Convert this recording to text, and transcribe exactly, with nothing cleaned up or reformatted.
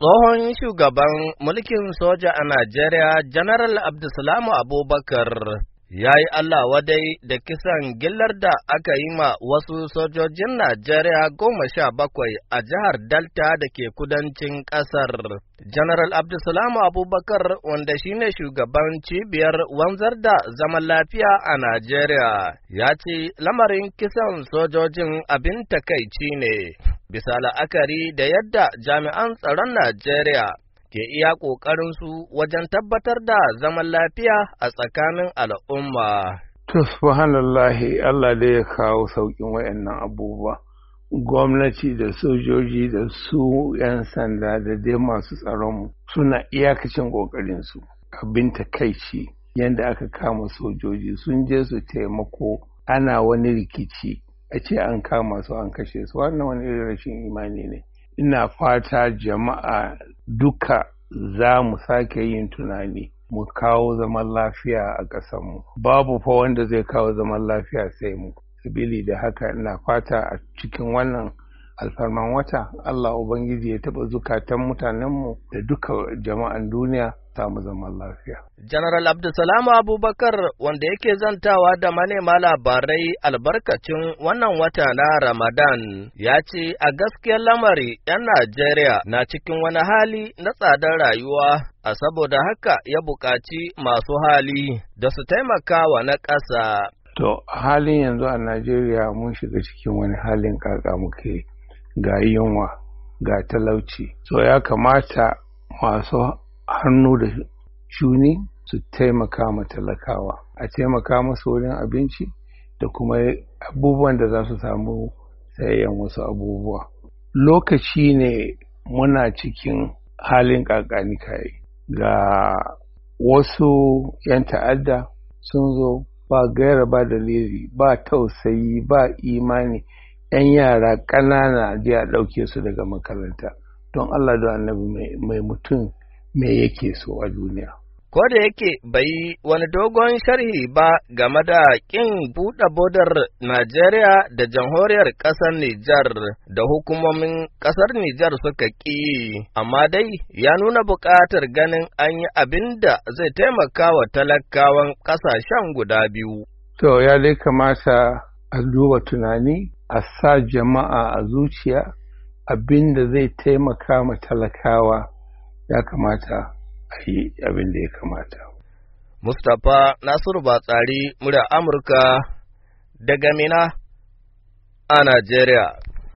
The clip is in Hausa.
Tsohon shugaban mulkin soja a Najeriya, Janaral Abdulsalam Abubakar, ya yi Allah wadai da kisan gillar da aka yi ma wasu sojojin Najeriya goma sha bakwai a jihar Delta da ke kudancin ƙasar. Janaral Abdulsalam Abubakar, wanda shine shugaban cibiyar wanzar da zaman lafiya a Najeriya, ya ce lamarin kisan sojojin abin takaici ne. Bisa la'akari da yadda jami'an tsaron Najeriya ke iya ƙoƙarinsu wajen tabbatar da zaman lafiya a tsakanin al'umma. To, subhanallahi, Allah da ya kawo sauƙin wayannan abubuwa. Gwamnati da sojoji da su 'yan sanda da dai masu tsaronmu suna iyakacin ƙoƙarinsu. Abin takaici yadda aka kama sojoji sun je su taimako ana wani rikici. A ce an kama su an kashe su, wannan wani irin rashin imani ne. Ina fata jama'a duka za mu sake yin tunani mu kawo zaman lafiya a ƙasarmu. Babu fa wanda zai kawo zaman lafiya sai mu. Sabili da haka ina fata a cikin wannan alfarman wata Allah Ubangiji ya taɓa zukatan mutanenmu da duka jama'an duniya samu zaman lafiya. General Abdulsalam Abubakar, wanda yake zantawa da manema labarai albarkacin wannan wata na Ramadan, ya ce a gaskiyar lamari 'yan Najeriya na cikin wani hali na tsadar rayuwa, a saboda haka ya buƙaci masu hali da su taimaka wa na ƙasa. To, halin yanzu a Najeriya mun shiga cikin wani halin kaka muke, ga yunwa, ga talauci. So ya kamata masu hannu da shuni su taimaka ma talakawa, a taimaka masu wurin abinci da kuma abubuwan da za su samu sayayyan wasu abubuwa. Lokaci ne muna cikin halin kakani kai, ga wasu 'yan ta'adda sun zo ba gaira ba dalili, ba tausayi, ba imani. 'Yan yara ƙanana je a ɗauke su daga makaranta. Don Allah da Annabi mai mutum me yake so a duniya. Ko da yake bai wani dogon sharhi ba game da ƙin buɗe bodar Najeriya da jamhuriyar ƙasar Nijar da hukumomin ƙasar Nijar suka ƙi, amma dai ya nuna buƙatar ganin an yi abin da zai taimaka wa talakawan ƙasashen guda biyu. To, ya dai kamata a duba tunani, a sa jama'a a zuciya abin da zai taimaka ma talakawa. Ya kamata a yi abin da ya kamata. Mustapha Nasiru Batsari, murya Amurka daga Mina a Najeriya.